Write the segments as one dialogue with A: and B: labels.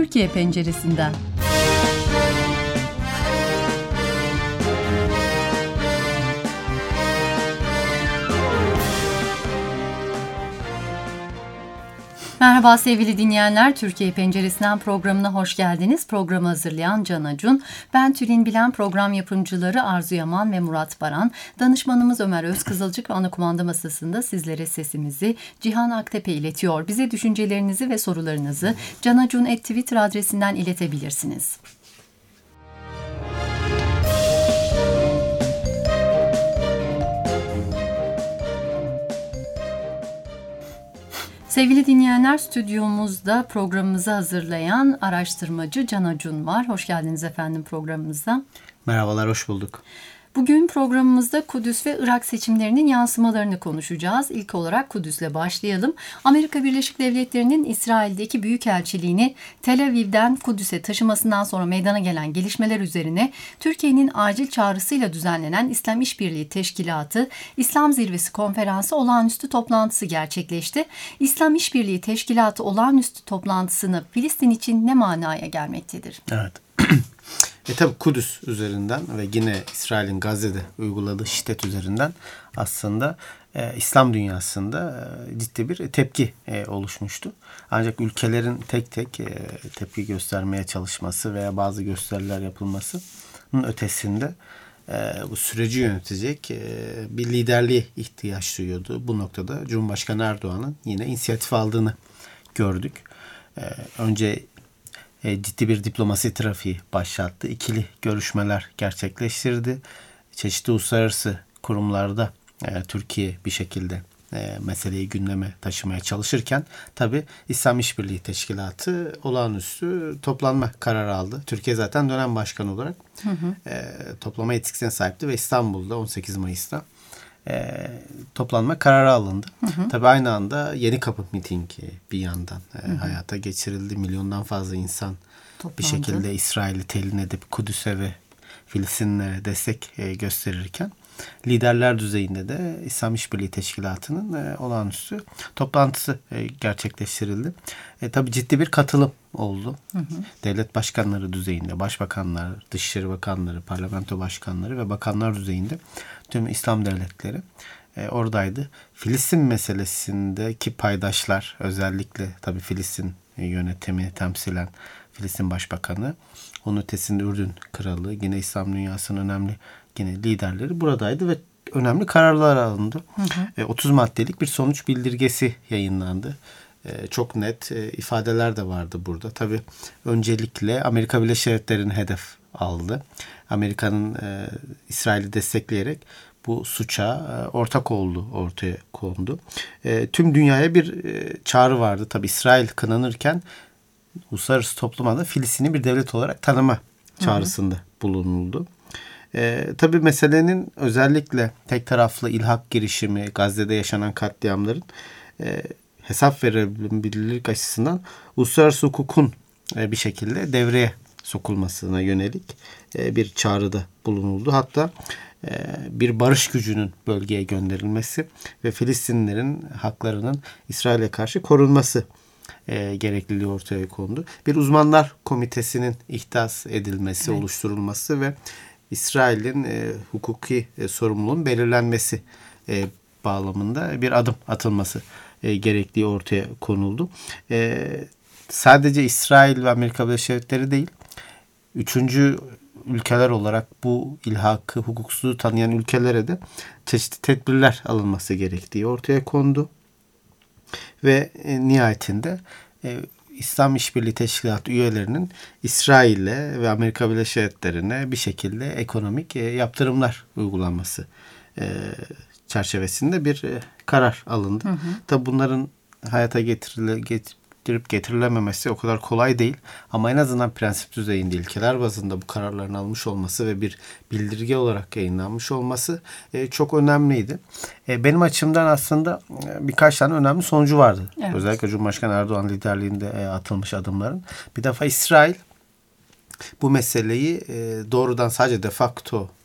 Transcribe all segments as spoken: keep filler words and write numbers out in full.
A: Türkiye penceresinden. Merhaba sevgili dinleyenler, Türkiye Penceresinden programına hoş geldiniz. Programı hazırlayan Can Acun, ben Tülin Bilen, program yapımcıları Arzu Yaman ve Murat Baran, danışmanımız Ömer Özkızılcık ve ana kumanda masasında sizlere sesimizi Cihan Aktepe iletiyor. Bize düşüncelerinizi ve sorularınızı canacun at twitter adresinden iletebilirsiniz. Sevgili dinleyenler, stüdyomuzda programımızı hazırlayan araştırmacı Can Acun var. Hoş geldiniz efendim programımıza.
B: Merhabalar, hoş bulduk.
A: Bugün programımızda Kudüs ve Irak seçimlerinin yansımalarını konuşacağız. İlk olarak Kudüs'le başlayalım. Amerika Birleşik Devletleri'nin İsrail'deki büyükelçiliğini Tel Aviv'den Kudüs'e taşımasından sonra meydana gelen gelişmeler üzerine Türkiye'nin acil çağrısıyla düzenlenen İslam İşbirliği Teşkilatı İslam Zirvesi Konferansı olağanüstü toplantısı gerçekleşti. İslam İşbirliği Teşkilatı olağanüstü toplantısını Filistin için ne manaya gelmektedir?
B: Evet. E tabi Kudüs üzerinden ve yine İsrail'in Gazze'de uyguladığı şiddet üzerinden aslında e, İslam dünyasında e, ciddi bir tepki e, oluşmuştu. Ancak ülkelerin tek tek e, tepki göstermeye çalışması veya bazı gösteriler yapılmasının ötesinde e, bu süreci yönetecek e, bir liderliğe ihtiyaç duyuyordu. Bu noktada Cumhurbaşkanı Erdoğan'ın yine inisiyatif aldığını gördük. E, önce ciddi bir diplomasi trafiği başlattı. İkili görüşmeler gerçekleştirdi. Çeşitli uluslararası kurumlarda e, Türkiye bir şekilde e, meseleyi gündeme taşımaya çalışırken tabii İslam İşbirliği Teşkilatı olağanüstü toplanma kararı aldı. Türkiye zaten dönem başkanı olarak hı hı. E, toplama yetkisine sahipti ve İstanbul'da on sekiz Mayıs'ta E, toplanma kararı alındı. Hı hı. Tabii aynı anda Yeni Kapı mitingi bir yandan e, hı hı. hayata geçirildi. Milyondan fazla insan toplandı. Bir şekilde İsrail'i telin edip Kudüs'e ve Filistinlere destek e, gösterirken liderler düzeyinde de İslam İşbirliği Teşkilatı'nın e, olağanüstü toplantısı e, gerçekleştirildi. E, tabii ciddi bir katılım oldu. Hı hı. Devlet başkanları düzeyinde, başbakanlar, dışişleri bakanları, parlamento başkanları ve bakanlar düzeyinde tüm İslam devletleri e, oradaydı. Filistin meselesindeki paydaşlar, özellikle tabii Filistin yönetimi temsilen Filistin Başbakanı, onun ötesinde Ürdün Kralı, yine İslam dünyasının önemli yine liderleri buradaydı ve önemli kararlar alındı. Hı hı. E, otuz maddelik bir sonuç bildirgesi yayınlandı. E, çok net e, ifadeler de vardı burada. Tabii öncelikle Amerika Birleşik Devletleri'ni hedef aldı. Amerika'nın e, İsrail'i destekleyerek bu suça e, ortak olduğu ortaya kondu. E, tüm dünyaya bir e, çağrı vardı. Tabii İsrail kınanırken uluslararası topluma da Filistin'i bir devlet olarak tanıma çağrısında hı hı. bulunuldu. E, tabii meselenin özellikle tek taraflı ilhak girişimi, Gazze'de yaşanan katliamların e, hesap verebilirlik açısından uluslararası hukukun e, bir şekilde devreye sokulmasına yönelik e, bir çağrıda bulunuldu. Hatta e, bir barış gücünün bölgeye gönderilmesi ve Filistinlilerin haklarının İsrail'e karşı korunması e, gerekliliği ortaya kondu. Bir uzmanlar komitesinin ihdas edilmesi, evet. oluşturulması ve İsrail'in e, hukuki e, sorumluluğun belirlenmesi e, bağlamında bir adım atılması e, gerektiği ortaya konuldu. E, sadece İsrail ve Amerika Birleşik Devletleri değil, üçüncü ülkeler olarak bu ilhakı, hukuksuzluğu tanıyan ülkelere de çeşitli tedbirler alınması gerektiği ortaya kondu. Ve e, nihayetinde e, İslam İşbirliği Teşkilatı üyelerinin İsrail'e ve Amerika Birleşik Devletleri'ne bir şekilde ekonomik e, yaptırımlar uygulanması e, çerçevesinde bir e, karar alındı. Hı hı. Tabi bunların hayata getirile, getirip getirilememesi o kadar kolay değil. Ama en azından prensip düzeyinde ilkeler bazında bu kararların almış olması ve bir bildirge olarak yayınlanmış olması e, çok önemliydi. E, benim açımdan aslında e, birkaç tane önemli sonucu vardı. Evet. Özellikle Cumhurbaşkanı Erdoğan liderliğinde e, atılmış adımların. Bir defa İsrail bu meseleyi e, doğrudan sadece de facto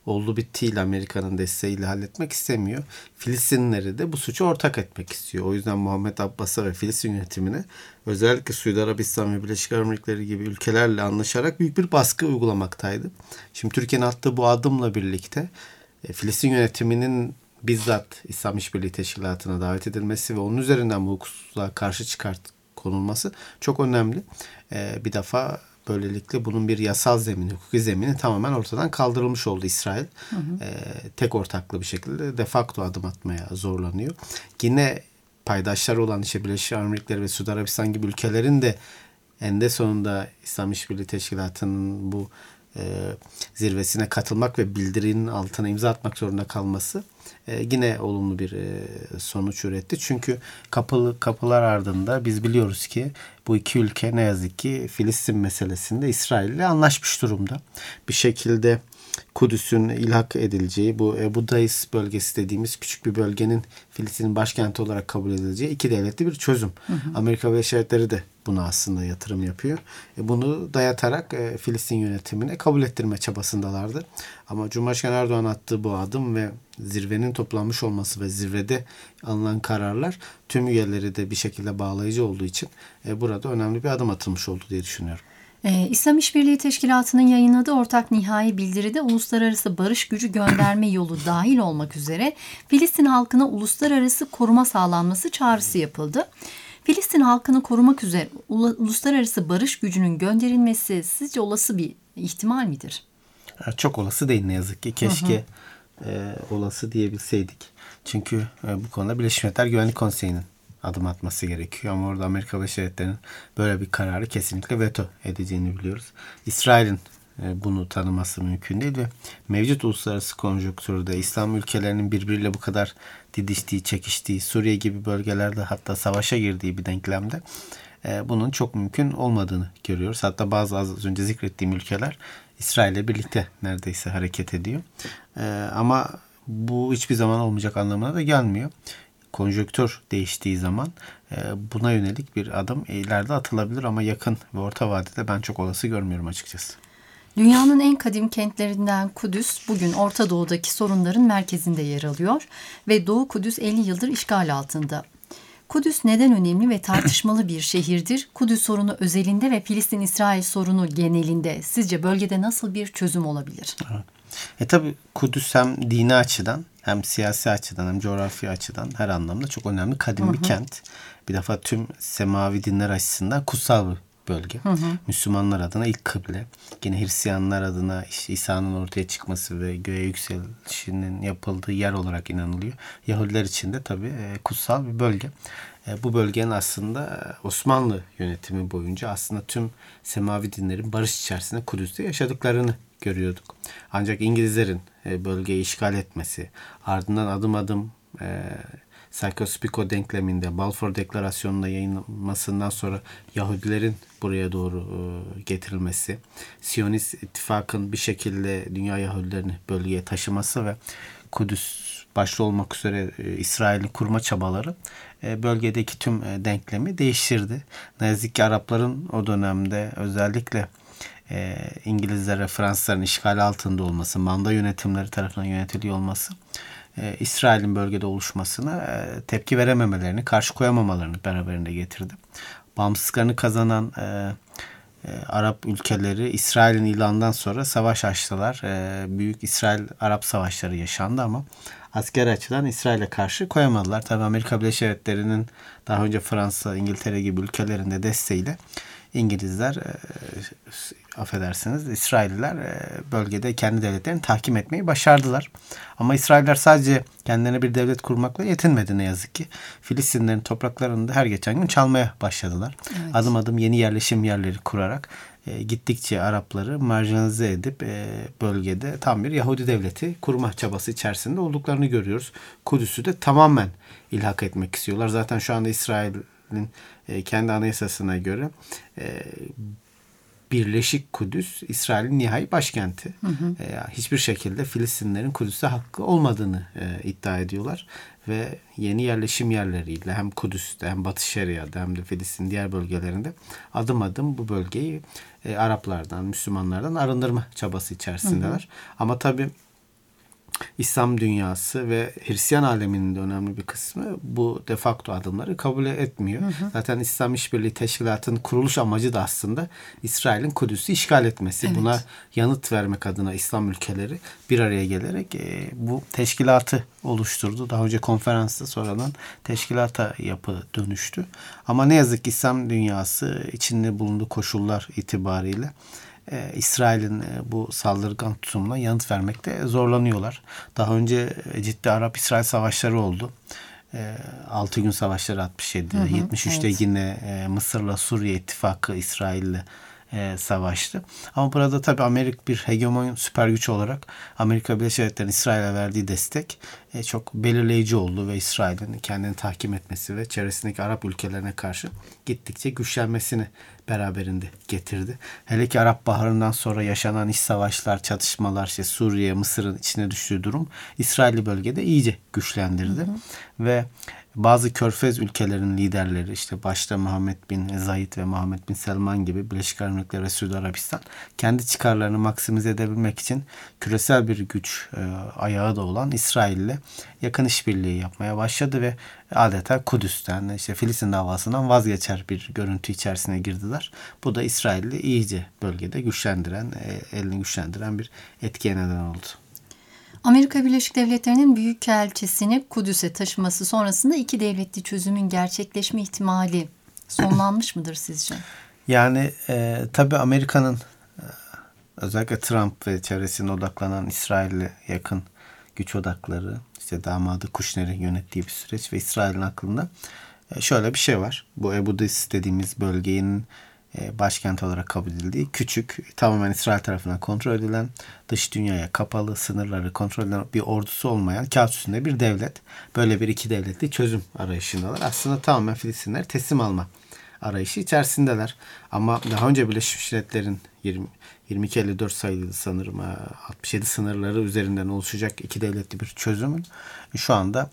B: oldu bittiyle Amerika'nın desteğiyle halletmek istemiyor. Filistinlileri de bu suçu ortak etmek istiyor. O yüzden Muhammed Abbas'a ve Filistin yönetimine özellikle Suudi Arabistan ve Birleşik Arap Emirlikleri gibi ülkelerle anlaşarak büyük bir baskı uygulamaktaydı. Şimdi Türkiye'nin attığı bu adımla birlikte e, Filistin yönetiminin bizzat İslam İşbirliği Teşkilatı'na davet edilmesi ve onun üzerinden bu hukuksuzluğa karşı çıkart konulması çok önemli. Ee, bir defa böylelikle bunun bir yasal zemini, hukuki zemini tamamen ortadan kaldırılmış oldu İsrail. Hı hı. Ee, tek ortaklı bir şekilde de facto adım atmaya zorlanıyor. Yine paydaşlar olan işte Birleşik Arap Emirlikleri ve Suudi Arabistan gibi ülkelerin de eninde sonunda İslam İşbirliği Teşkilatı'nın bu e, zirvesine katılmak ve bildirinin altına imza atmak zorunda kalması e, yine olumlu bir e, sonuç üretti. Çünkü kapılı kapılar ardında biz biliyoruz ki bu iki ülke ne yazık ki Filistin meselesinde İsrail ile anlaşmış durumda. Bir şekilde Kudüs'ün ilhak edileceği, bu Ebu Dais bölgesi dediğimiz küçük bir bölgenin Filistin'in başkenti olarak kabul edileceği iki devletli bir çözüm. Hı hı. Amerika Birleşik Devletleri de buna aslında yatırım yapıyor. E bunu dayatarak e, Filistin yönetimine kabul ettirme çabasındalardı. Ama Cumhurbaşkanı Erdoğan attığı bu adım ve zirvenin toplanmış olması ve zirvede alınan kararlar tüm üyeleri de bir şekilde bağlayıcı olduğu için e, burada önemli bir adım atılmış oldu diye düşünüyorum.
A: Ee, İslam İşbirliği Teşkilatı'nın yayınladığı ortak nihai bildiride uluslararası barış gücü gönderme yolu dahil olmak üzere Filistin halkına uluslararası koruma sağlanması çağrısı yapıldı. Filistin halkını korumak üzere uluslararası barış gücünün gönderilmesi sizce olası bir ihtimal midir?
B: Çok olası değil ne yazık ki. Keşke hı hı. E, olası diyebilseydik. Çünkü e, bu konuda Birleşmiş Milletler Güvenlik Konseyi'nin adım atması gerekiyor. Ama orada Amerika Birleşik Devletleri'nin böyle bir kararı kesinlikle veto edeceğini biliyoruz. İsrail'in bunu tanıması mümkün değil ve mevcut uluslararası konjonktürde İslam ülkelerinin birbiriyle bu kadar didiştiği, çekiştiği, Suriye gibi bölgelerde hatta savaşa girdiği bir denklemde bunun çok mümkün olmadığını görüyoruz. Hatta bazı az önce zikrettiğim ülkeler İsrail'le birlikte neredeyse hareket ediyor. Ama bu hiçbir zaman olmayacak anlamına da gelmiyor. Konjonktür değiştiği zaman buna yönelik bir adım ileride atılabilir ama yakın ve orta vadede ben çok olası görmüyorum açıkçası.
A: Dünyanın en kadim kentlerinden Kudüs bugün Orta Doğu'daki sorunların merkezinde yer alıyor ve Doğu Kudüs elli yıldır işgal altında. Kudüs neden önemli ve tartışmalı bir şehirdir? Kudüs sorunu özelinde ve Filistin-İsrail sorunu genelinde sizce bölgede nasıl bir çözüm olabilir?
B: Evet. E tabi Kudüs hem dini açıdan hem siyasi açıdan hem coğrafi açıdan her anlamda çok önemli kadim hı hı. bir kent. Bir defa tüm semavi dinler açısından kutsal bir bölge. Hı hı. Müslümanlar adına ilk kıble. Yine Hristiyanlar adına işte İsa'nın ortaya çıkması ve göğe yükselişinin yapıldığı yer olarak inanılıyor. Yahudiler için de tabii kutsal bir bölge. Bu bölgenin aslında Osmanlı yönetimi boyunca aslında tüm semavi dinlerin barış içerisinde Kudüs'te yaşadıklarını görüyorduk. Ancak İngilizlerin bölgeyi işgal etmesi, ardından adım adım e, Sykes-Picot denkleminde, Balfour Deklarasyonu'nda yayınlanmasından sonra Yahudilerin buraya doğru e, getirilmesi, Siyonist ittifakın bir şekilde dünya Yahudilerini bölgeye taşıması ve Kudüs başta olmak üzere e, İsrail'in kurma çabaları e, bölgedeki tüm e, denklemi değiştirdi. Ne yazık ki Arapların o dönemde özellikle e, İngilizlere, Fransızların işgal altında olması, manda yönetimleri tarafından yönetiliyor olması e, İsrail'in bölgede oluşmasına e, tepki verememelerini, karşı koyamamalarını beraberinde getirdi. Bağımsızlıklarını kazanan e, e, Arap ülkeleri İsrail'in ilanından sonra savaş açtılar. E, büyük İsrail-Arap savaşları yaşandı ama askeri açıdan İsrail'e karşı koyamadılar. Tabii Amerika Birleşik Devletleri'nin daha önce Fransa, İngiltere gibi ülkelerin de desteğiyle İngilizler, e, affedersiniz, İsrailliler e, bölgede kendi devletlerini tahkim etmeyi başardılar. Ama İsrailler sadece kendilerine bir devlet kurmakla yetinmedi ne yazık ki. Filistinlerin topraklarını da her geçen gün çalmaya başladılar. Evet. Adım adım yeni yerleşim yerleri kurarak e, gittikçe Arapları marjinalize edip e, bölgede tam bir Yahudi devleti kurma çabası içerisinde olduklarını görüyoruz. Kudüs'ü de tamamen ilhak etmek istiyorlar. Zaten şu anda İsrail'in e, kendi anayasasına göre e, Birleşik Kudüs İsrail'in nihai başkenti. Hı hı. E, hiçbir şekilde Filistinlerin Kudüs'e hakkı olmadığını e, iddia ediyorlar. Ve yeni yerleşim yerleriyle hem Kudüs'te hem Batı Şeria'da hem de Filistin diğer bölgelerinde adım adım bu bölgeyi e, Araplardan, Müslümanlardan arındırma çabası içerisindeler. Hı hı. Ama tabii İslam dünyası ve Hristiyan aleminin de önemli bir kısmı bu de facto adımları kabul etmiyor. Hı hı. Zaten İslam İşbirliği Teşkilatı'nın kuruluş amacı da aslında İsrail'in Kudüs'ü işgal etmesi. Evet. Buna yanıt vermek adına İslam ülkeleri bir araya gelerek e, bu teşkilatı oluşturdu. Daha önce konferansta, sonradan teşkilata yapı dönüştü. Ama ne yazık ki İslam dünyası içinde bulunduğu koşullar itibariyle Ee, İsrail'in e, bu saldırgan tutumuna yanıt vermekte zorlanıyorlar. Daha önce ciddi Arap-İsrail savaşları oldu. E, altı gün savaşları altmış yedi. Hı hı, yetmiş üçte evet. Yine e, Mısır'la Suriye ittifakı İsrail'le e, savaştı. Ama burada tabii Amerika bir hegemon süper güç olarak Amerika Birleşik Devletleri'nin İsrail'e verdiği destek e, çok belirleyici oldu ve İsrail'in kendini tahkim etmesi ve çevresindeki Arap ülkelerine karşı gittikçe güçlenmesini beraberinde getirdi. Hele ki Arap Baharı'ndan sonra yaşanan iç savaşlar, çatışmalar, işte Suriye, Mısır'ın içine düştüğü durum İsrail'i bölgede iyice güçlendirdi. Hı hı. Ve bazı Körfez ülkelerinin liderleri, işte başta Muhammed bin Zayed ve Muhammed bin Selman gibi, Birleşik Arap Emirlikleri ve Suudi Arabistan kendi çıkarlarını maksimize edebilmek için küresel bir güç e, ayağı da olan İsrail'le yakın işbirliği yapmaya başladı ve adeta Kudüs'ten, işte Filistin davasından vazgeçer bir görüntü içerisine girdiler. Bu da İsrail'i iyice bölgede güçlendiren, e, elini güçlendiren bir etkiye neden oldu.
A: Amerika Birleşik Devletleri'nin büyükelçisini Kudüs'e taşıması sonrasında iki devletli çözümün gerçekleşme ihtimali sonlanmış mıdır sizce?
B: Yani e, tabii Amerika'nın e, özellikle Trump ve çevresine odaklanan İsrail'le yakın güç odakları, işte damadı Kushner'i yönettiği bir süreç ve İsrail'in aklında e, şöyle bir şey var. Bu Ebu Dis dediğimiz bölgenin başkent olarak kabul edildiği küçük, tamamen İsrail tarafından kontrol edilen, dış dünyaya kapalı, sınırları kontrol edilen bir ordusu olmayan kağıt üstünde bir devlet. Böyle bir iki devletli çözüm arayışındalar. Aslında tamamen Filistinleri teslim alma arayışı içerisindeler. Ama daha önce Birleşmiş Milletler'in yirmi iki elli dört sayılı sanırım altmış yedi sınırları üzerinden oluşacak iki devletli bir çözümün şu anda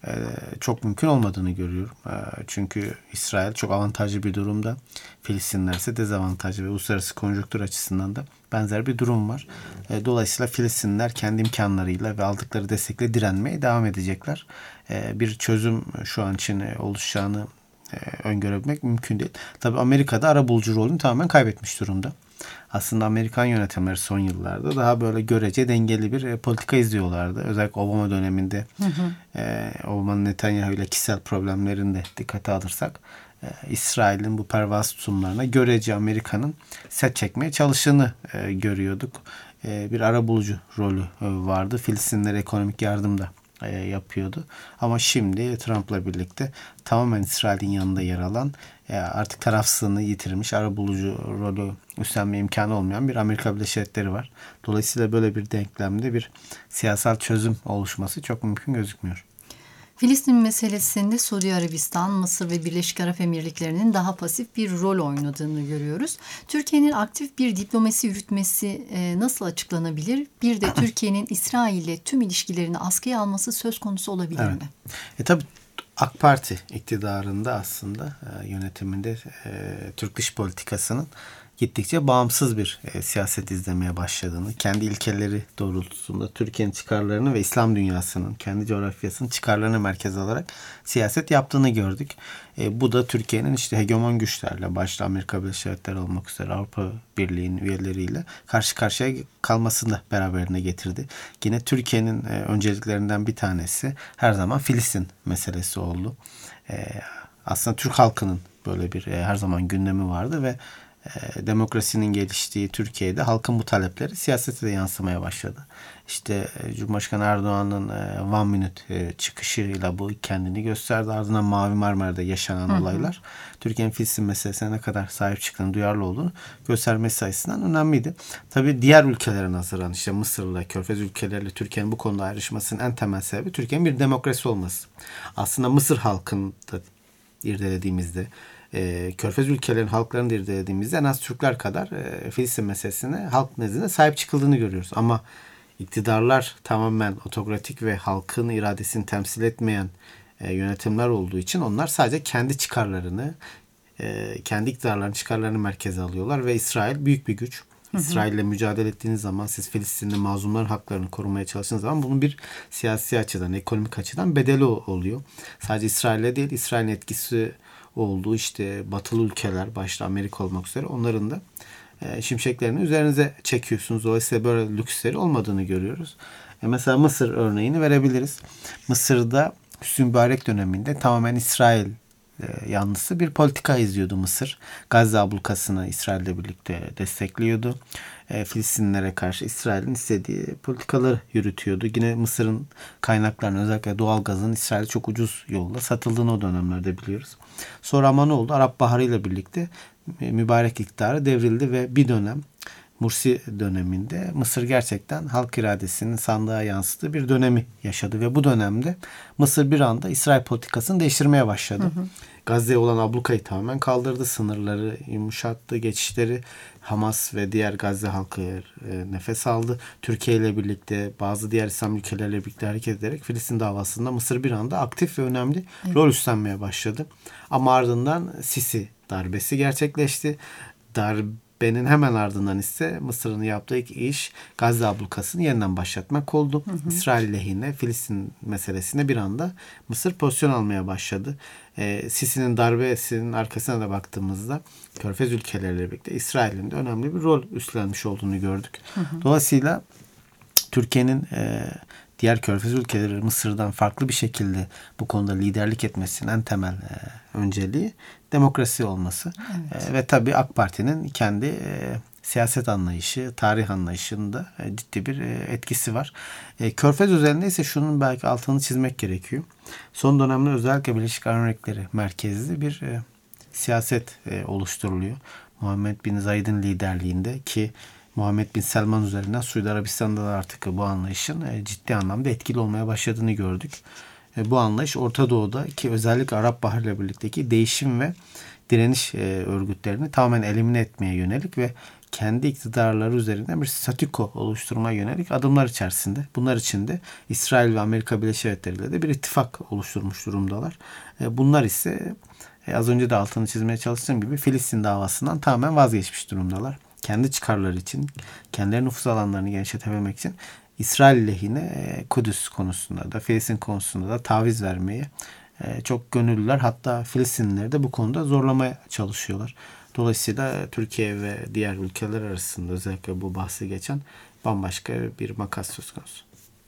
B: çok mümkün olmadığını görüyorum. Çünkü İsrail çok avantajlı bir durumda. Filistinler ise dezavantajlı ve uluslararası konjonktür açısından da benzer bir durum var. Dolayısıyla Filistinler kendi imkanlarıyla ve aldıkları destekle direnmeye devam edecekler. Bir çözüm şu an için oluşacağını öngörebilmek mümkün değil. Tabii Amerika'da arabulucu rolünü tamamen kaybetmiş durumda. Aslında Amerikan yönetimleri son yıllarda daha böyle görece dengeli bir e, politika izliyorlardı. Özellikle Obama döneminde hı hı. E, Obama'nın Netanyahu ile kişisel problemlerini de dikkate alırsak e, İsrail'in bu pervasız tutumlarına görece Amerika'nın set çekmeye çalıştığını e, görüyorduk. E, bir arabulucu rolü e, vardı. Filistinlere ekonomik yardım da e, yapıyordu. Ama şimdi Trump'la birlikte tamamen İsrail'in yanında yer alan, e, artık tarafsızlığını yitirmiş, arabulucu rolü üstlenme imkanı olmayan bir Amerika Birleşik Devletleri var. Dolayısıyla böyle bir denklemde bir siyasal çözüm oluşması çok mümkün gözükmüyor.
A: Filistin meselesinde Suudi Arabistan, Mısır ve Birleşik Arap Emirlikleri'nin daha pasif bir rol oynadığını görüyoruz. Türkiye'nin aktif bir diplomasi yürütmesi e, nasıl açıklanabilir? Bir de Türkiye'nin İsrail ile tüm ilişkilerini askıya alması söz konusu olabilir evet. mi?
B: E tabii AK Parti iktidarında aslında e, yönetiminde e, Türk dış politikasının gittikçe bağımsız bir e, siyaset izlemeye başladığını, kendi ilkeleri doğrultusunda Türkiye'nin çıkarlarını ve İslam dünyasının, kendi coğrafyasının çıkarlarını merkez alarak siyaset yaptığını gördük. E, bu da Türkiye'nin işte hegemon güçlerle, başta Amerika Birleşik Devletleri olmak üzere Avrupa Birliği'nin üyeleriyle karşı karşıya kalmasını da beraberine getirdi. Yine Türkiye'nin e, önceliklerinden bir tanesi her zaman Filistin meselesi oldu. E, aslında Türk halkının böyle bir e, her zaman gündemi vardı ve demokrasinin geliştiği Türkiye'de halkın bu talepleri siyasete de yansımaya başladı. İşte Cumhurbaşkanı Erdoğan'ın One Minute çıkışıyla bu kendini gösterdi. Ardından Mavi Marmara'da yaşanan hı hı. olaylar Türkiye'nin Filistin meselesine ne kadar sahip çıktığını, duyarlı olduğunu göstermesi açısından önemliydi. Tabii diğer ülkelere nazaran işte Mısır'la, Körfez ülkeleriyle Türkiye'nin bu konuda ayrışmasının en temel sebebi Türkiye'nin bir demokrasi olması. Aslında Mısır halkını da irdelediğimizde, E, Körfez ülkelerin halklarını da irdelediğimizde en az Türkler kadar e, Filistin meselesine halk nezdinde sahip çıkıldığını görüyoruz. Ama iktidarlar tamamen otokratik ve halkın iradesini temsil etmeyen e, yönetimler olduğu için onlar sadece kendi çıkarlarını, e, kendi iktidarlarının çıkarlarını merkeze alıyorlar ve İsrail büyük bir güç. İsrail ile mücadele ettiğiniz zaman, siz Filistinli mazlumların haklarını korumaya çalıştığınız zaman bunun bir siyasi açıdan, ekonomik açıdan bedeli oluyor. Sadece İsrail'le değil, İsrail'in etkisi olduğu işte batılı ülkeler, başta Amerika olmak üzere, onların da e, şimşeklerini üzerinize çekiyorsunuz. Dolayısıyla böyle lüksleri olmadığını görüyoruz. E mesela Mısır örneğini verebiliriz. Mısır'da Hüsnü Mübarek döneminde tamamen İsrail yanlısı bir politika izliyordu Mısır. Gazze ablukasını İsrail'le birlikte destekliyordu. E, Filistinlilere karşı İsrail'in istediği politikaları yürütüyordu. Yine Mısır'ın kaynaklarını, özellikle doğalgazın İsrail'e çok ucuz yolla satıldığını o dönemlerde biliyoruz. Sonra ama ne oldu? Arap Baharı ile birlikte e, mübarek iktidarı devrildi ve bir dönem, Mursi döneminde Mısır gerçekten halk iradesinin sandığa yansıttığı bir dönemi yaşadı ve bu dönemde Mısır bir anda İsrail politikasını değiştirmeye başladı. Hı hı. Gazze'ye olan ablukayı tamamen kaldırdı. Sınırları yumuşattı. Geçişleri Hamas ve diğer Gazze halkı e, nefes aldı. Türkiye ile birlikte, bazı diğer İslam ülkeleriyle birlikte hareket ederek Filistin davasında Mısır bir anda aktif ve önemli evet. rol üstlenmeye başladı. Ama ardından Sisi darbesi gerçekleşti. Darbenin hemen ardından ise Mısır'ın yaptığı ilk iş Gazze ablukasını yeniden başlatmak oldu. Hı hı. İsrail lehine Filistin meselesine bir anda Mısır pozisyon almaya başladı. E, Sisi'nin darbesinin arkasına da baktığımızda Körfez ülkeleriyle birlikte İsrail'in de önemli bir rol üstlenmiş olduğunu gördük. Hı hı. Dolayısıyla Türkiye'nin e, diğer Körfez ülkeleri Mısır'dan farklı bir şekilde bu konuda liderlik etmesinin en temel e, önceliği demokrasi olması. Evet. E, ve tabii AK Parti'nin kendi e, siyaset anlayışı, tarih anlayışında e, ciddi bir e, etkisi var. E, Körfez özelinde ise şunun belki altını çizmek gerekiyor. Son dönemde özellikle Birleşik Arap Emirlikleri merkezli bir e, siyaset e, oluşturuluyor. Muhammed bin Zayed'in liderliğinde, ki Muhammed bin Selman üzerinden Suudi Arabistan'da da artık bu anlayışın e, ciddi anlamda etkili olmaya başladığını gördük. E, bu anlayış Orta Doğu'da, ki özellikle Arap Baharı ile birlikteki değişim ve direniş e, örgütlerini tamamen elimine etmeye yönelik ve kendi iktidarları üzerinden bir statüko oluşturmaya yönelik adımlar içerisinde. Bunlar içinde İsrail ve Amerika Birleşik Devletleri ile de bir ittifak oluşturmuş durumdalar. E, bunlar ise e, az önce de altını çizmeye çalıştığım gibi Filistin davasından tamamen vazgeçmiş durumdalar. Kendi çıkarları için, kendileri nüfus alanlarını genişletebilmek için İsrail lehine Kudüs konusunda da, Filistin konusunda da taviz vermeye çok gönüllüler. Hatta Filistinlileri de bu konuda zorlamaya çalışıyorlar. Dolayısıyla Türkiye ve diğer ülkeler arasında özellikle bu bahsi geçen bambaşka bir makas söz konusu.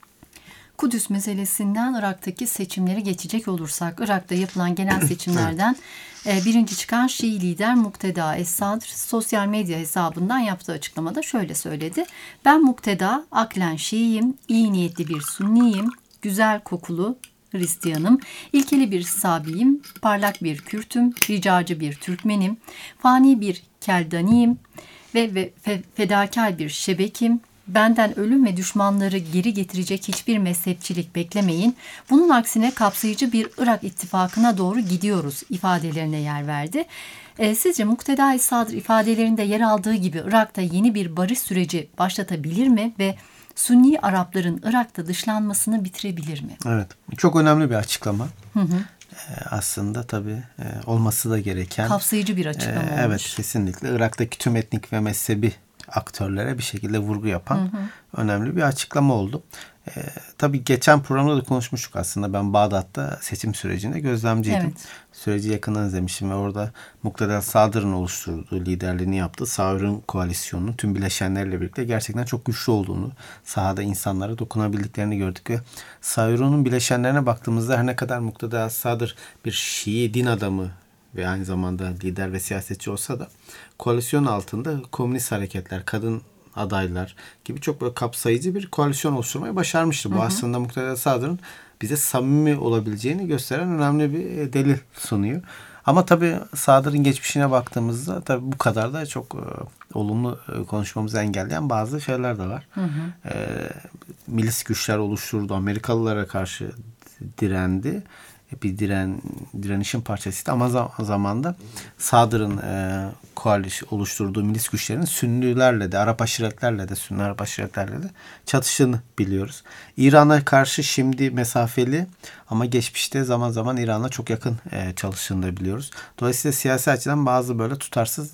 A: Kudüs meselesinden Irak'taki seçimleri geçecek olursak, Irak'ta yapılan genel seçimlerden birinci çıkan Şii lider Mukteda Es-Sadr sosyal medya hesabından yaptığı açıklamada şöyle söyledi. Ben Mukteda, aklen Şiiyim, iyi niyetli bir Sünniyim, güzel kokulu Hristiyanım, ilkeli bir Sabiyim, parlak bir Kürtüm, ricacı bir Türkmenim, fani bir Keldaniyim ve, ve fe, fedakar bir Şebekim. Benden ölüm ve düşmanları geri getirecek hiçbir mezhepçilik beklemeyin. Bunun aksine kapsayıcı bir Irak ittifakına doğru gidiyoruz ifadelerine yer verdi. E, sizce Mukteda Es-Sadr ifadelerinde yer aldığı gibi Irak'ta yeni bir barış süreci başlatabilir mi ve Sünni Arapların Irak'ta dışlanmasını bitirebilir mi?
B: Evet, çok önemli bir açıklama. Hı hı. Ee, aslında tabii e, olması da gereken.
A: Kapsayıcı bir açıklama e,
B: olmuş. Evet, kesinlikle. Irak'taki tüm etnik ve mezhebi aktörlere bir şekilde vurgu yapan hı hı. önemli bir açıklama oldu. Ee, tabii geçen programda da konuşmuştuk aslında. Ben Bağdat'ta seçim sürecinde gözlemciydim. Evet. Süreci yakından izlemişim ve orada Mukteda Es-Sadr'ın oluşturduğu, liderliğini yaptığı Saür'ün koalisyonunun tüm bileşenlerle birlikte gerçekten çok güçlü olduğunu, sahada insanlara dokunabildiklerini gördük ve Saür'ün bileşenlerine baktığımızda her ne kadar Mukteda Es-Sadr bir Şii din adamı ve aynı zamanda lider ve siyasetçi olsa da koalisyon altında komünist hareketler, kadın adaylar gibi çok böyle kapsayıcı bir koalisyon oluşturmayı başarmıştı. Bu hı hı. aslında Mukteda Es-Sadr'ın bize samimi olabileceğini gösteren önemli bir delil sunuyor. Ama tabii Sadr'ın geçmişine baktığımızda tabii bu kadar da çok e, olumlu e, konuşmamızı engelleyen bazı şeyler de var. Hı hı. E, milis güçler oluşturdu. Amerikalılara karşı direndi. Bir diren, direnişin parçasıydı ama zamanda Sadr'ın e, koalisyon oluşturduğu milis güçlerin Sünnilerle de, Arap aşiretlerle de, Sünni Arap aşiretlerle de çatıştığını biliyoruz. İran'a karşı şimdi mesafeli ama geçmişte zaman zaman İran'la çok yakın e, çalıştığını da biliyoruz. Dolayısıyla siyasi açıdan bazı böyle tutarsız e,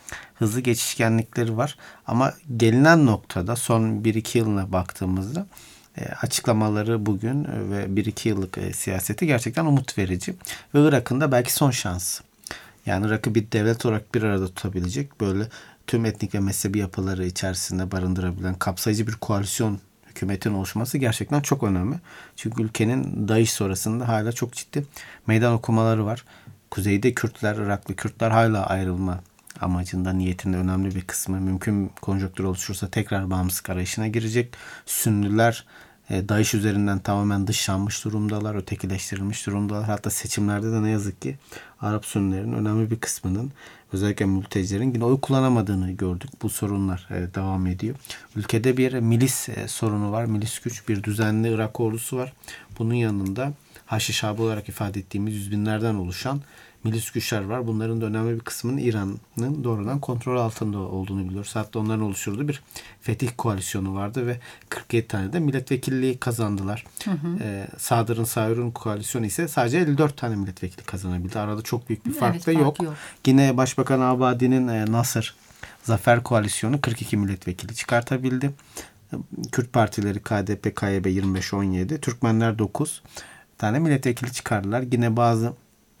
B: hızlı geçişkenlikleri var. Ama gelinen noktada son bir iki yılına baktığımızda açıklamaları bugün ve bir iki yıllık siyaseti gerçekten umut verici. Ve Irak'ın da belki son şansı. Yani Irak'ı bir devlet olarak bir arada tutabilecek, böyle tüm etnik ve mezhebi yapıları içerisinde barındırabilen kapsayıcı bir koalisyon hükümetin oluşması gerçekten çok önemli. Çünkü ülkenin DAEŞ sonrasında hala çok ciddi meydan okumaları var. Kuzeyde Kürtler, Iraklı Kürtler hala ayrılma amacında, niyetinde önemli bir kısmı. Mümkün konjonktür oluşursa tekrar bağımsızlık arayışına girecek. Sünniler DAEŞ üzerinden tamamen dışlanmış durumdalar, ötekileştirilmiş durumdalar. Hatta seçimlerde de ne yazık ki Arap Sünnilerin önemli bir kısmının, özellikle mültecilerin yine oy kullanamadığını gördük. Bu sorunlar devam ediyor. Ülkede bir milis sorunu var. Milis güç, bir düzenli Irak ordusu var. Bunun yanında Haçlı Şabi olarak ifade ettiğimiz yüz binlerden oluşan milis güçler var. Bunların da önemli bir kısmının İran'ın doğrudan kontrol altında olduğunu biliyoruz. Hatta onların oluşturduğu bir fetih koalisyonu vardı ve kırk yedi tane de milletvekilliği kazandılar. Hı hı. Ee, Sadr'ın, Sayrun koalisyonu ise sadece elli dört tane milletvekili kazanabildi. Arada çok büyük bir fark evet, da fark yok. yok. Yine Başbakan Abadi'nin e, Nasır Zafer Koalisyonu kırk iki milletvekili çıkartabildi. Kürt partileri K D P, K Y B yirmi beş on yedi, Türkmenler dokuz tane milletvekili çıkardılar. Yine bazı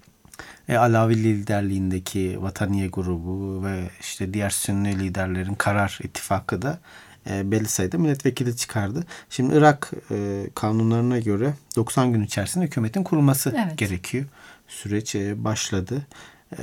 B: E, Alavi liderliğindeki Vataniye grubu ve işte diğer Sünni liderlerin Karar İttifakı da e, belli sayıda milletvekili çıkardı. Şimdi Irak e, kanunlarına göre doksan gün içerisinde hükümetin kurulması evet. gerekiyor. Süreç e, başladı. E,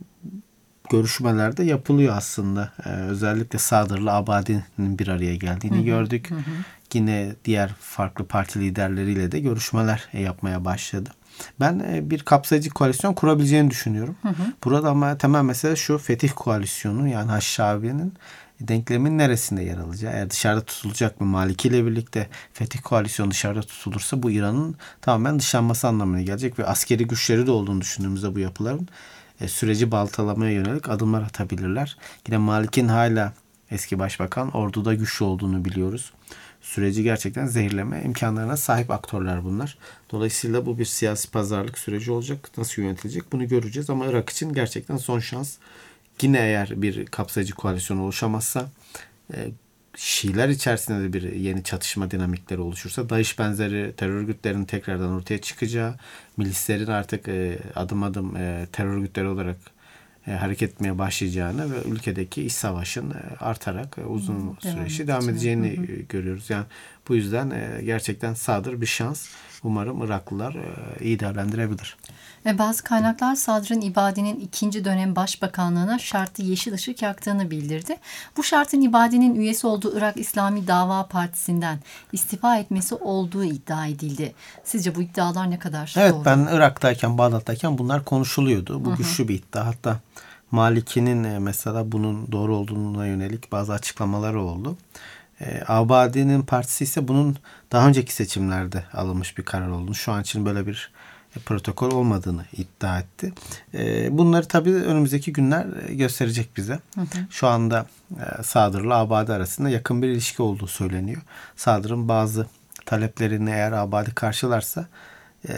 B: görüşmeler de yapılıyor aslında. E, özellikle Sadr'la Abadi'nin bir araya geldiğini hı hı, gördük. Hı hı. Yine diğer farklı parti liderleriyle de görüşmeler e, yapmaya başladı. Ben bir kapsayıcı koalisyon kurabileceğini düşünüyorum. Hı hı. Burada ama temel mesele şu: Fetih Koalisyonu, yani Haşşabi'nin denklemin neresinde yer alacağı. Eğer dışarıda tutulacak mı, Maliki ile birlikte Fetih Koalisyonu dışarıda tutulursa bu İran'ın tamamen dışlanması anlamına gelecek ve askeri güçleri de olduğunu düşündüğümüzde bu yapıların e, süreci baltalamaya yönelik adımlar atabilirler. Yine Malik'in hala eski başbakan orduda güçlü olduğunu biliyoruz. Süreci gerçekten zehirleme imkanlarına sahip aktörler bunlar. Dolayısıyla bu bir siyasi pazarlık süreci olacak. Nasıl yönetilecek bunu göreceğiz. Ama Irak için gerçekten son şans. Yine eğer bir kapsayıcı koalisyon oluşamazsa, e, Şiiler içerisinde de bir yeni çatışma dinamikleri oluşursa, DAEŞ benzeri terör örgütlerinin tekrardan ortaya çıkacağı, milislerin artık e, adım adım e, terör örgütleri olarak E, hareket etmeye başlayacağını ve ülkedeki iç savaşın e, artarak e, uzun devam süreçte devam edeceğini hı hı. görüyoruz. Yani bu yüzden e, gerçekten Sadr bir şans. Umarım Iraklılar e, iyi değerlendirebilir.
A: Ve bazı kaynaklar Sadr'ın İbadi'nin ikinci dönem başbakanlığına şartlı yeşil ışık yaktığını bildirdi. Bu şartın İbadi'nin üyesi olduğu Irak İslami Dava Partisi'nden istifa etmesi olduğu iddia edildi. Sizce bu iddialar ne kadar
B: evet,
A: doğru?
B: Evet, ben Irak'tayken, Bağdat'tayken bunlar konuşuluyordu. Bu hı hı. güçlü bir iddia. Hatta Maliki'nin mesela bunun doğru olduğuna yönelik bazı açıklamaları oldu. E, Abadi'nin partisi ise bunun daha önceki seçimlerde alınmış bir karar olduğunu, şu an için böyle bir e, protokol olmadığını iddia etti. E, bunları tabii önümüzdeki günler gösterecek bize. Hı hı. Şu anda e, Sadr'la Abadi arasında yakın bir ilişki olduğu söyleniyor. Sadr'ın bazı taleplerini eğer Abadi karşılarsa, e,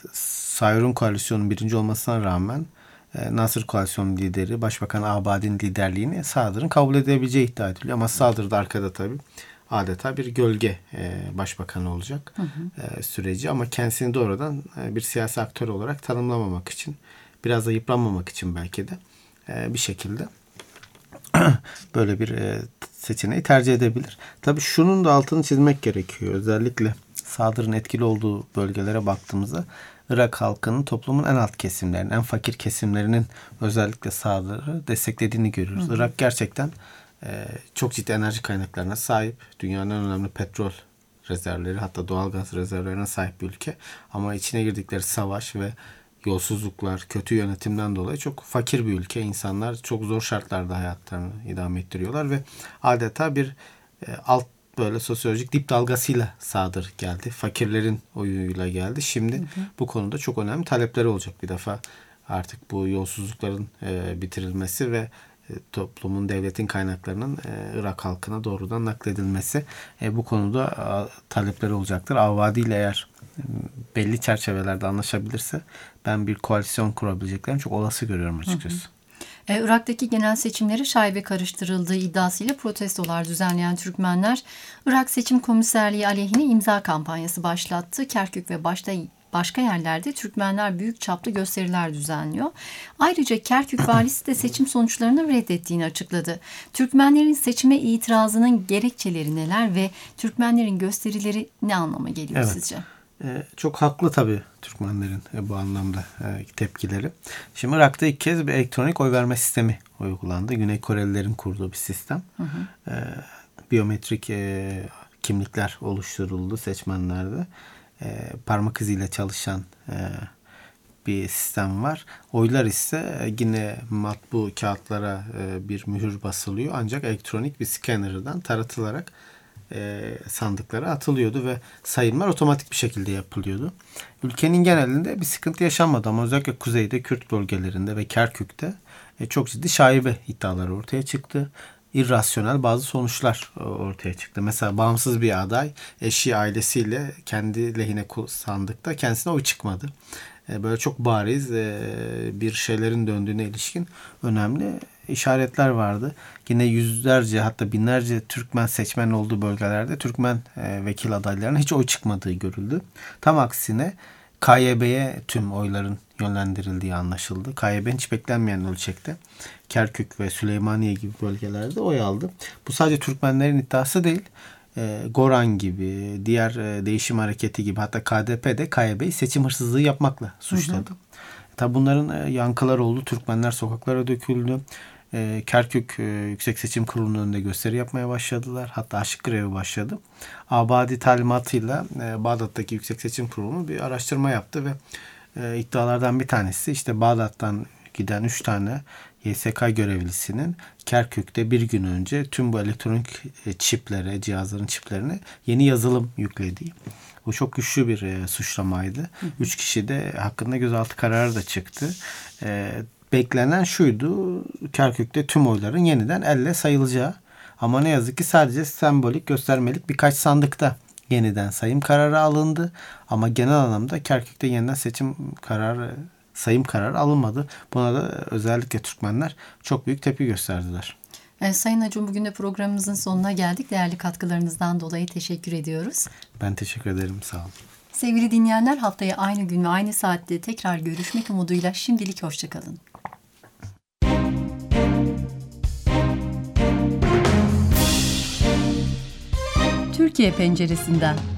B: Sayrun koalisyonun birinci olmasına rağmen Nasır Koalisyon lideri Başbakan Abadi'nin liderliğini Sadr'ın kabul edebileceği iddia ediliyor. Ama Sadr da arkada tabii adeta bir gölge başbakan olacak hı hı. süreci. Ama kendisini doğrudan bir siyasi aktör olarak tanımlamamak için, biraz da yıpranmamak için belki de bir şekilde böyle bir seçeneği tercih edebilir. Tabii şunun da altını çizmek gerekiyor. Özellikle Sadr'ın etkili olduğu bölgelere baktığımızda Irak halkının toplumun en alt kesimlerinin, en fakir kesimlerinin özellikle Sadr'ı desteklediğini görüyoruz. Hı hı. Irak gerçekten e, çok ciddi enerji kaynaklarına sahip. Dünyanın en önemli petrol rezervleri, hatta doğalgaz rezervlerine sahip bir ülke. Ama içine girdikleri savaş ve yolsuzluklar, kötü yönetimden dolayı çok fakir bir ülke. İnsanlar çok zor şartlarda hayatlarını idame ettiriyorlar ve adeta bir e, alt böyle sosyolojik dip dalgasıyla Sadr geldi. Fakirlerin oyuyla geldi. Şimdi hı hı. bu konuda çok önemli talepleri olacak. Bir defa artık bu yolsuzlukların e, bitirilmesi ve e, toplumun, devletin kaynaklarının e, Irak halkına doğrudan nakledilmesi. E, bu konuda a, talepleri olacaktır. Avadi ile eğer e, belli çerçevelerde anlaşabilirse ben bir koalisyon kurabileceklerini çok olası görüyorum açıkçası. Hı hı.
A: Ee, Irak'taki genel seçimleri şaibe karıştırıldığı iddiasıyla protestolar düzenleyen Türkmenler, Irak Seçim Komiserliği aleyhine imza kampanyası başlattı. Kerkük ve başta Başka yerlerde Türkmenler büyük çaplı gösteriler düzenliyor. Ayrıca Kerkük valisi de seçim sonuçlarını reddettiğini açıkladı. Türkmenlerin seçime itirazının gerekçeleri neler ve Türkmenlerin gösterileri ne anlama geliyor
B: evet.
A: sizce?
B: Ee, çok haklı tabii Türkmenlerin e, bu anlamda e, tepkileri. Şimdi Irak'ta ilk kez bir elektronik oy verme sistemi uygulandı. Güney Korelilerin kurduğu bir sistem. Hı hı. E, biyometrik e, kimlikler oluşturuldu seçmenlerde. E, parmak iziyle çalışan e, bir sistem var. Oylar ise yine matbu kağıtlara e, bir mühür basılıyor. Ancak elektronik bir scanner'dan taratılarak e, sandıklara atılıyordu ve sayımlar otomatik bir şekilde yapılıyordu. Ülkenin genelinde bir sıkıntı yaşanmadı ama özellikle kuzeyde Kürt bölgelerinde ve Kerkük'te e, çok ciddi şaibe iddialar ortaya çıktı. İrrasyonel bazı sonuçlar ortaya çıktı. Mesela bağımsız bir aday eşi ailesiyle kendi lehine sandıkta kendisine oy çıkmadı. Böyle çok bariz bir şeylerin döndüğüne ilişkin önemli işaretler vardı. Yine yüzlerce hatta binlerce Türkmen seçmen olduğu bölgelerde Türkmen vekil adaylarına hiç oy çıkmadığı görüldü. Tam aksine K Y B'ye tüm oyların yönlendirildiği anlaşıldı. K Y B'nin hiç beklenmeyen ölçekte Kerkük ve Süleymaniye gibi bölgelerde oy aldı. Bu sadece Türkmenlerin iddiası değil. E, Goran gibi, diğer e, değişim hareketi gibi hatta K D P de K Y B'yi seçim hırsızlığı yapmakla suçladı. Hı hı. Tabi bunların e, yankıları oldu. Türkmenler sokaklara döküldü. E, Kerkük e, Yüksek Seçim Kurulu'nun önünde gösteri yapmaya başladılar. Hatta açlık grevi başladı. Abadi talimatıyla e, Bağdat'taki Yüksek Seçim Kurulu bir araştırma yaptı ve e, iddialardan bir tanesi işte Bağdat'tan giden üç tane Y S K görevlisinin Kerkük'te bir gün önce tüm bu elektronik çiplere, cihazların çiplerine yeni yazılım yüklediği. Bu çok güçlü bir e, suçlamaydı. Hı hı. Üç kişi de hakkında gözaltı kararı da çıktı. E, beklenen şuydu, Kerkük'te tüm oyların yeniden elle sayılacağı. Ama ne yazık ki sadece sembolik, göstermelik birkaç sandıkta yeniden sayım kararı alındı. Ama genel anlamda Kerkük'te yeniden seçim kararı sayım kararı alınmadı. Buna da özellikle Türkmenler çok büyük tepki gösterdiler.
A: E, Sayın Acun, bugün de programımızın sonuna geldik. Değerli katkılarınızdan dolayı teşekkür ediyoruz.
B: Ben teşekkür ederim. Sağ olun.
A: Sevgili dinleyenler, haftaya aynı gün ve aynı saatte tekrar görüşmek umuduyla şimdilik hoşçakalın. Türkiye Penceresinden